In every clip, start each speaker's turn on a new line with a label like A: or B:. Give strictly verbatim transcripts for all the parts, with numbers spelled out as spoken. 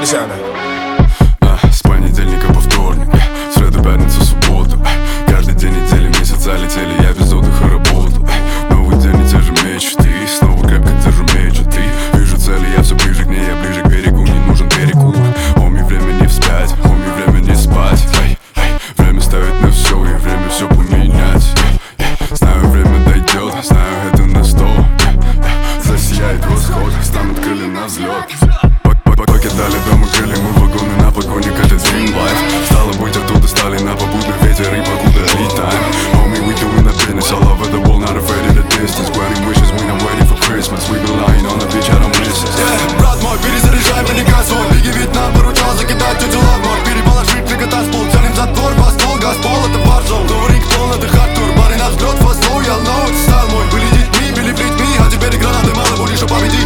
A: Feliciano.
B: А, с понедельника по вторник, среда, пятница, суббота. Каждый день недели, месяца летели, я без отдыха работал. Новый день и те же мечты, снова крепко держу меч, а ты. Вижу цели, я все ближе к ней, я ближе к берегу, не нужен перекур. Хоми, время не вспять, хоми, время не спать. Эй, эй, время ставить на все, и время все поменять. Эй, эй, знаю, время дойдет, знаю, это на сто. Засияет восход, станут крылья на взлет. Покидали дома крылья, мы вагоны на погоник, это dream life. Стало быть, оттуда стали на попутный ветер, и покуда летаем. Homie, we doing the business, all over the world, not afraid of the distance. Granting wishes, we not waiting for Christmas. We be lying on the beach, I don't miss it.
C: Yeah, брат мой, перезаряжай мне газон. Лиги ведь нам поручал закидать тетю лавмор. Переположить на катаспол, тянем за двор, пастол, газпол, это варзон. Но рингтон, это хардкор, парень наш взлет, фастфол, я know it's стайл мой. Были детьми, били плетьми, а теперь гранаты мало, будешь, что победить.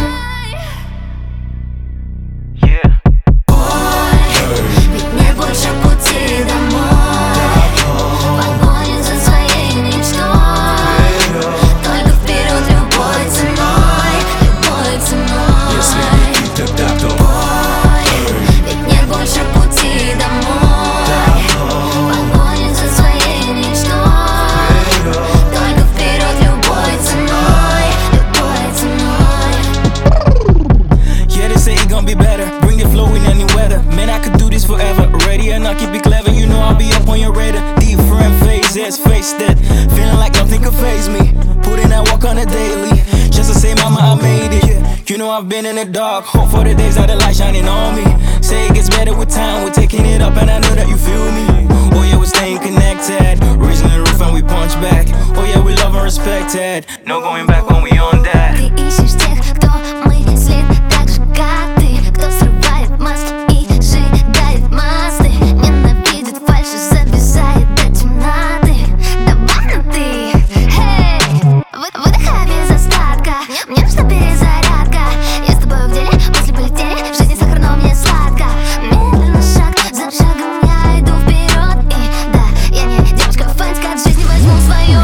D: Be better, bring the flow in any weather. Man, I could do this forever. Ready or not, keep it clever. You know I'll be up on your radar. Different phases, face that. Feeling like nothing could faze me. Putting that work on a daily. Just to say, mama, I made it. You know I've been in the dark. Hope for the days that the light shining on me. Say it gets better with time. We're taking it up, and I know that you feel me. Oh yeah, we're staying connected. Raising the roof and we punch back. Oh yeah, we love and respected. No going back when we on that.
E: Ты ищешь тех, кто мыслит так же, как ты. Кто срывает маски и сжигает мосты. Ненавидит фальшь и зависает до темноты. Давай на ты, эй. Выдыхай без остатка. Мне нужна перезарядка. Я с тобой в деле, мысли полетели. В жизни сахар, но мне сладко. Медленно, шаг за шагом я иду вперед. И да, я не девочка фэнска, от жизни возьму свое.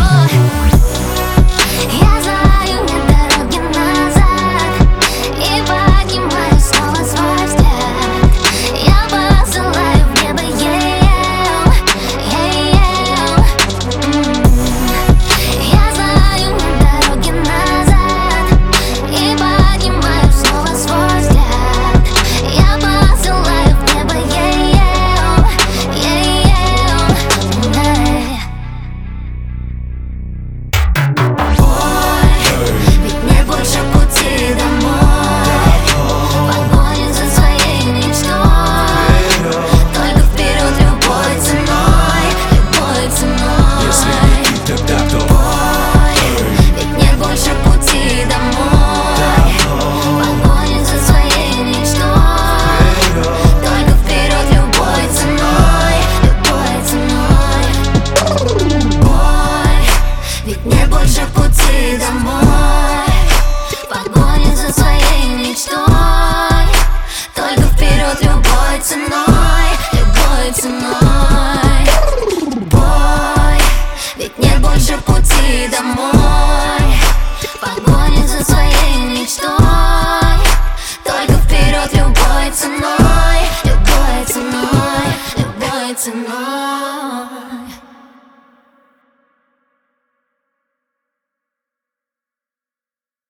E: Я знаю, нет дороги назад. И поднимаю снова свой взгляд. Я посылаю в небо, yeah, yeah. Я знаю, нет дороги назад. И поднимаю снова свой взгляд. Я посылаю в небо, yeah, yeah, yeah. Ведь нет больше пути домой. Погоня за своей мечтой. Только вперед любой ценой, любой ценой. Ведь нет больше пути домой. Погоня за своей мечтой. Только вперед любой ценой, любой ценой. Ведь нет больше пути домой. Погоня за своей мечтой. Только вперед любой ценой, любой ценой. Бой. Ведь нет больше пути домой. Погоня за своей мечтой. Только вперед любой ценой, любой ценой, любой ценой.